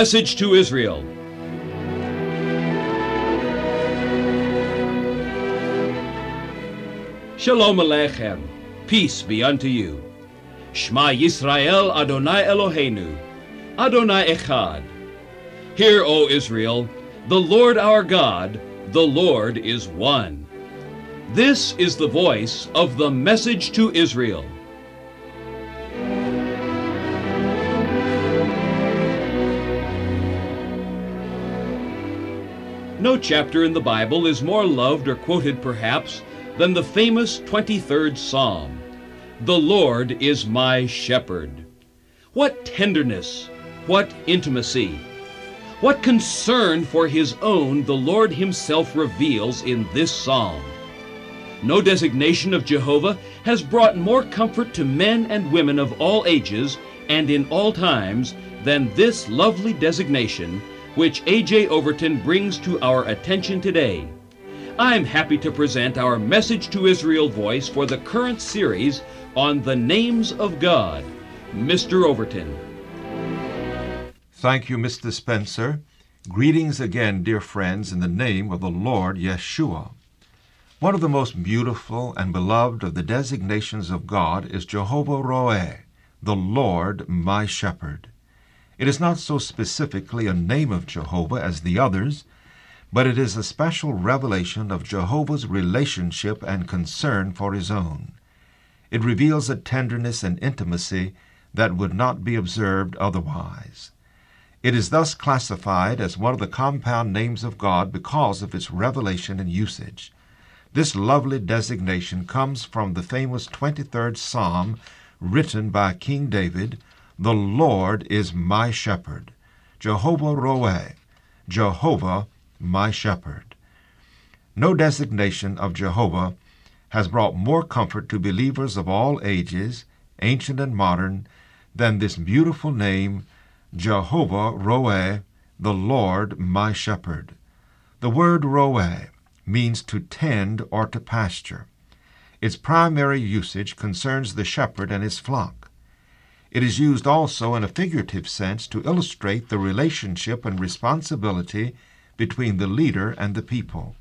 message to Israel. Shalom Aleichem, peace be unto you. Shema Yisrael Adonai Eloheinu, Adonai Echad. Hear, O Israel, the Lord our God, the Lord is one. This is the voice of the message to Israel. No chapter in the Bible is more loved or quoted, perhaps, than the famous 23rd Psalm. The Lord is my shepherd. What tenderness, what intimacy, what concern for his own the Lord himself reveals in this psalm. No designation of Jehovah has brought more comfort to men and women of all ages and in all times than this lovely designation, which A.J. Overton brings to our attention today. I'm happy to present our Message to Israel voice for the current series on the names of God. Mr. Overton. Thank you, Mr. Spencer. Greetings again, dear friends, in the name of the Lord Yeshua. One of the most beautiful and beloved of the designations of God is Jehovah Roeh, the Lord my shepherd. It is not so specifically a name of Jehovah as the others, but it is a special revelation of Jehovah's relationship and concern for his own. It reveals a tenderness and intimacy that would not be observed otherwise. It is thus classified as one of the compound names of God because of its revelation and usage. This lovely designation comes from the famous 23rd Psalm written by King David, "The Lord is my shepherd." Jehovah Roeh, Jehovah my shepherd. No designation of Jehovah has brought more comfort to believers of all ages, ancient and modern, than this beautiful name, Jehovah Roeh, the Lord my shepherd. The word Roeh means to tend or to pasture. Its primary usage concerns the shepherd and his flock. It is used also in a figurative sense to illustrate the relationship and responsibility between the leader and the people.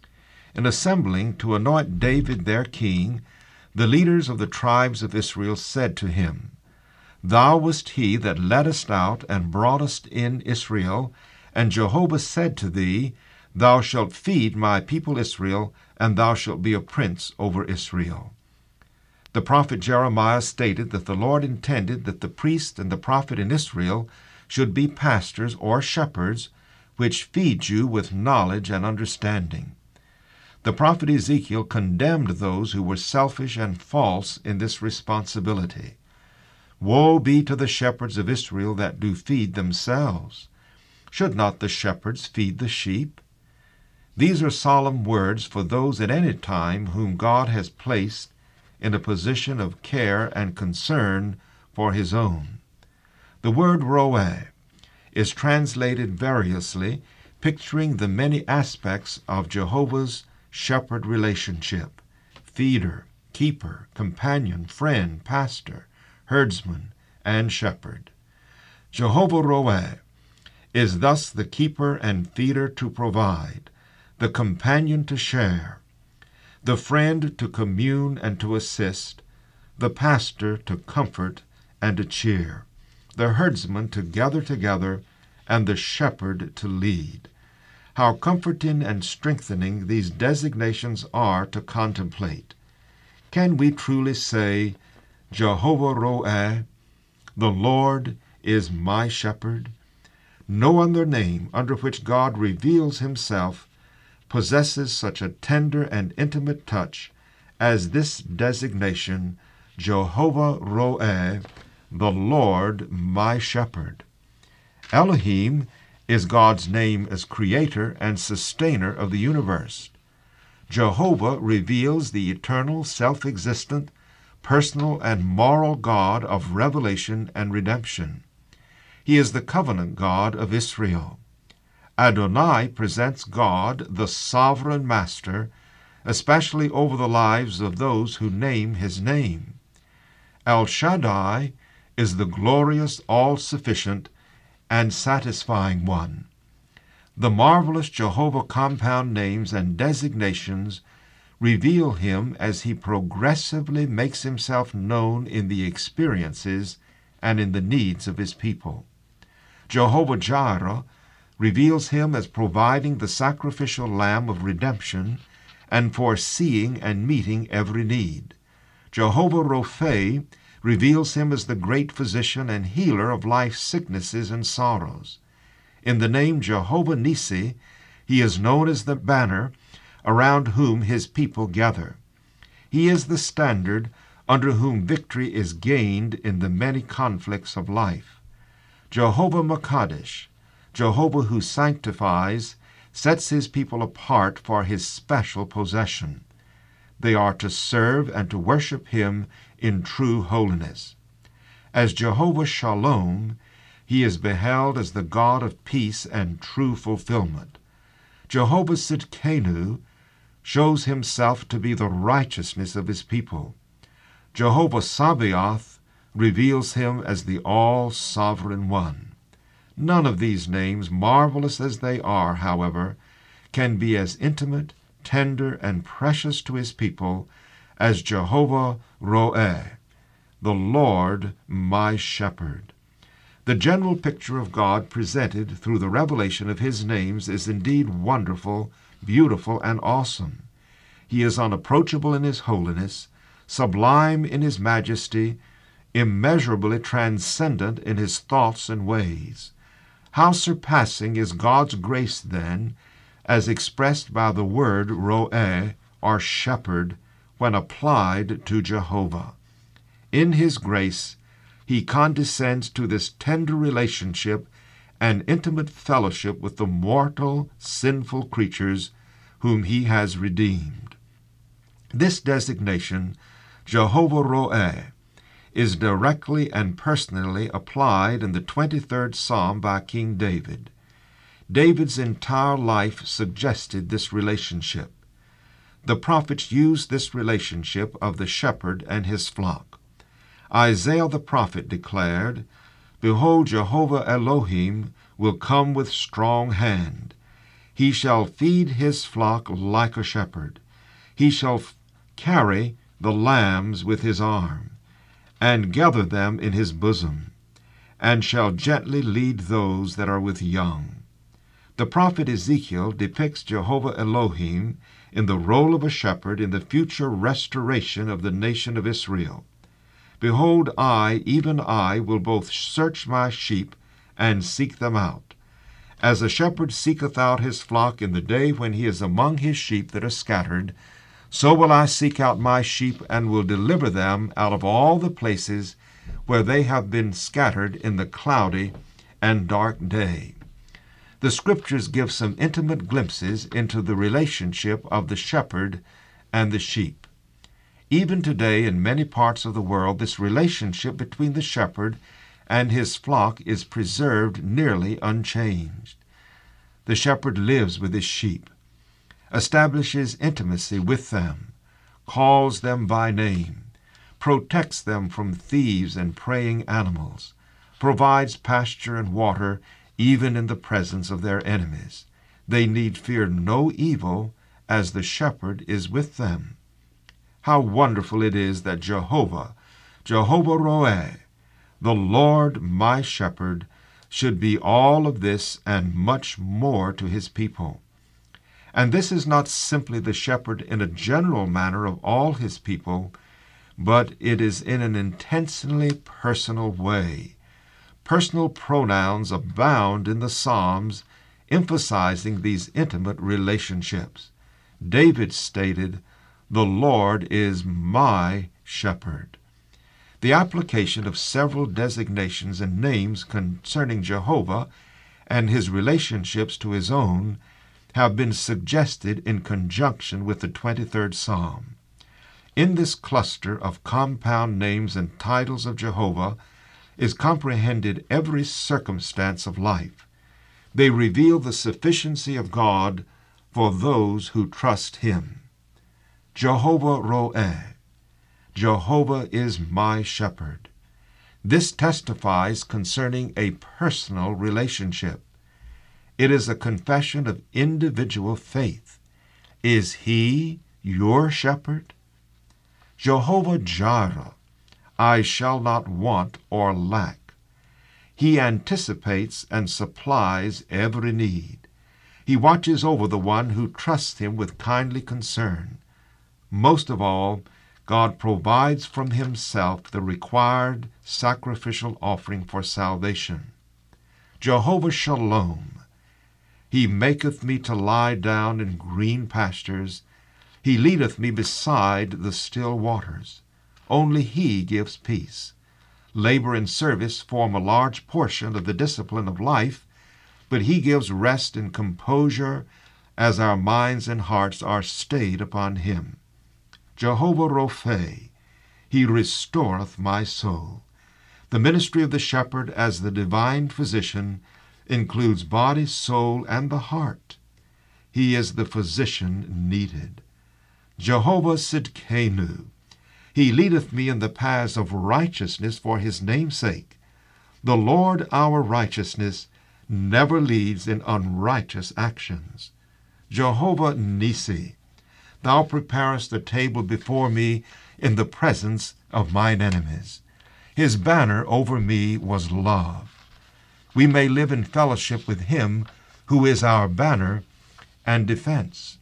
In assembling to anoint David their king, the leaders of the tribes of Israel said to him, "Thou wast he that leddest out and broughtest in Israel, and Jehovah said to thee, Thou shalt feed my people Israel, and thou shalt be a prince over Israel." The prophet Jeremiah stated that the Lord intended that the priest and the prophet in Israel should be pastors or shepherds, which feed you with knowledge and understanding. The prophet Ezekiel condemned those who were selfish and false in this responsibility. Woe be to the shepherds of Israel that do feed themselves. Should not the shepherds feed the sheep? These are solemn words for those at any time whom God has placed in a position of care and concern for his own. The word Roeh is translated variously, picturing the many aspects of Jehovah's shepherd relationship: feeder, keeper, companion, friend, pastor, herdsman, and shepherd. Jehovah Roeh is thus the keeper and feeder to provide, the companion to share, the friend to commune and to assist, the pastor to comfort and to cheer, the herdsman to gather together, and the shepherd to lead. How comforting and strengthening these designations are to contemplate. Can we truly say, Jehovah Roeh, the Lord is my shepherd? No other name under which God reveals himself possesses such a tender and intimate touch as this designation, Jehovah Roeh, the Lord my shepherd. Elohim is God's name as creator and sustainer of the universe. Jehovah reveals the eternal, self-existent, personal, and moral God of revelation and redemption. He is the covenant God of Israel. Adonai presents God, the sovereign master, especially over the lives of those who name his name. El Shaddai is the glorious, all-sufficient, and satisfying one. The marvelous Jehovah compound names and designations reveal him as he progressively makes himself known in the experiences and in the needs of his people. Jehovah Jireh reveals him as providing the sacrificial lamb of redemption and foreseeing and meeting every need. Jehovah Rophe reveals him as the great physician and healer of life's sicknesses and sorrows. In the name Jehovah Nissi, he is known as the banner around whom his people gather. He is the standard under whom victory is gained in the many conflicts of life. Jehovah Makadesh, Jehovah who sanctifies, sets his people apart for his special possession. They are to serve and to worship him in true holiness. As Jehovah Shalom, he is beheld as the God of peace and true fulfillment. Jehovah Sidkenu shows himself to be the righteousness of his people. Jehovah Sabaoth reveals him as the all-sovereign one. None of these names, marvelous as they are, however, can be as intimate, tender, and precious to his people as Jehovah Roeh, the Lord my shepherd. The general picture of God presented through the revelation of his names is indeed wonderful, beautiful, and awesome. He is unapproachable in his holiness, sublime in his majesty, immeasurably transcendent in his thoughts and ways. How surpassing is God's grace, then, as expressed by the word roeh, or shepherd, when applied to Jehovah. In his grace, he condescends to this tender relationship and intimate fellowship with the mortal, sinful creatures whom he has redeemed. This designation, Jehovah Roeh, is directly and personally applied in the 23rd Psalm by King David. David's entire life suggested this relationship. The prophets used this relationship of the shepherd and his flock. Isaiah the prophet declared, "Behold, Jehovah Elohim will come with strong hand. He shall feed his flock like a shepherd. He shall carry the lambs with his arm, and gather them in his bosom, and shall gently lead those that are with young." The prophet Ezekiel depicts Jehovah Elohim in the role of a shepherd in the future restoration of the nation of Israel. "Behold, I, even I, will both search my sheep and seek them out. As a shepherd seeketh out his flock in the day when he is among his sheep that are scattered, so will I seek out my sheep and will deliver them out of all the places where they have been scattered in the cloudy and dark day." The Scriptures give some intimate glimpses into the relationship of the shepherd and the sheep. Even today, in many parts of the world, this relationship between the shepherd and his flock is preserved nearly unchanged. The shepherd lives with his sheep, establishes intimacy with them, calls them by name, protects them from thieves and preying animals, provides pasture and water even in the presence of their enemies. They need fear no evil, as the shepherd is with them. How wonderful it is that Jehovah Roeh, the Lord my shepherd, should be all of this and much more to his people. And this is not simply the shepherd in a general manner of all his people, but it is in an intensely personal way. Personal pronouns abound in the Psalms, emphasizing these intimate relationships. David stated, "The Lord is my shepherd." The application of several designations and names concerning Jehovah and his relationships to his own have been suggested in conjunction with the 23rd Psalm. In this cluster of compound names and titles of Jehovah is comprehended every circumstance of life. They reveal the sufficiency of God for those who trust him. Jehovah Roeh, Jehovah is my shepherd. This testifies concerning a personal relationship. It is a confession of individual faith. Is He your shepherd? Jehovah Jireh, I shall not want or lack. He anticipates and supplies every need. He watches over the one who trusts Him with kindly concern. Most of all, God provides from Himself the required sacrificial offering for salvation. Jehovah Shalom, He maketh me to lie down in green pastures. He leadeth me beside the still waters. Only He gives peace. Labor and service form a large portion of the discipline of life, but He gives rest and composure as our minds and hearts are stayed upon Him. Jehovah Rophe, He restoreth my soul. The ministry of the shepherd as the divine physician includes body, soul, and the heart. He is the physician needed. Jehovah Sidkenu, He leadeth me in the paths of righteousness for His name's sake. The Lord our righteousness never leads in unrighteous actions. Jehovah Nissi, Thou preparest a table before me in the presence of mine enemies. His banner over me was love. We may live in fellowship with Him who is our banner and defense.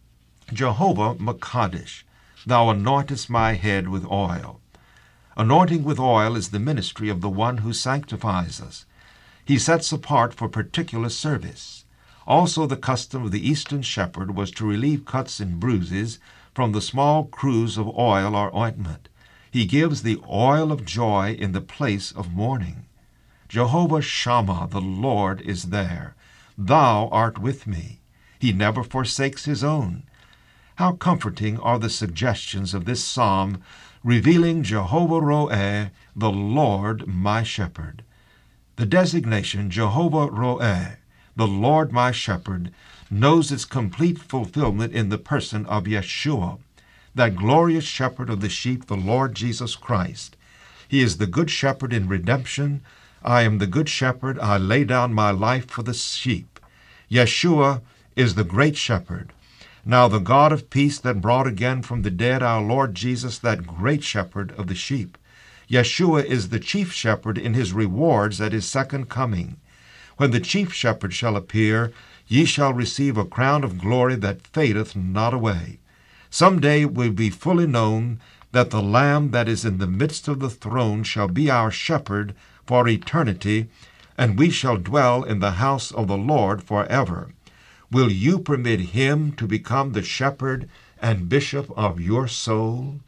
Jehovah Makadish, Thou anointest my head with oil. Anointing with oil is the ministry of the one who sanctifies us. He sets apart for particular service. Also the custom of the eastern shepherd was to relieve cuts and bruises from the small cruse of oil or ointment. He gives the oil of joy in the place of mourning. Jehovah Shammah, the Lord, is there. Thou art with me. He never forsakes His own. How comforting are the suggestions of this psalm, revealing Jehovah Roeh, the Lord my shepherd. The designation Jehovah Roeh, the Lord my shepherd, knows its complete fulfillment in the person of Yeshua, that glorious shepherd of the sheep, the Lord Jesus Christ. He is the good shepherd in redemption. I am the good shepherd. I lay down my life for the sheep. Yeshua is the great shepherd. Now the God of peace that brought again from the dead our Lord Jesus, that great shepherd of the sheep. Yeshua is the chief shepherd in His rewards at His second coming. When the chief shepherd shall appear, ye shall receive a crown of glory that fadeth not away. Some day it will be fully known that the Lamb that is in the midst of the throne shall be our shepherd for eternity, and we shall dwell in the house of the Lord forever. Will you permit Him to become the shepherd and bishop of your soul?